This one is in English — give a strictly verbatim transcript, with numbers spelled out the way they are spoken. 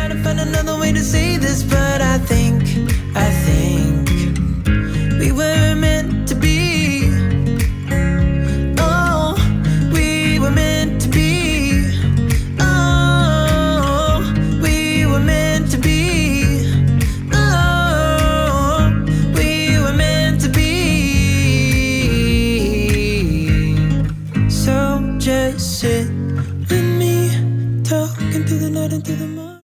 trying to find another way to say this, but I think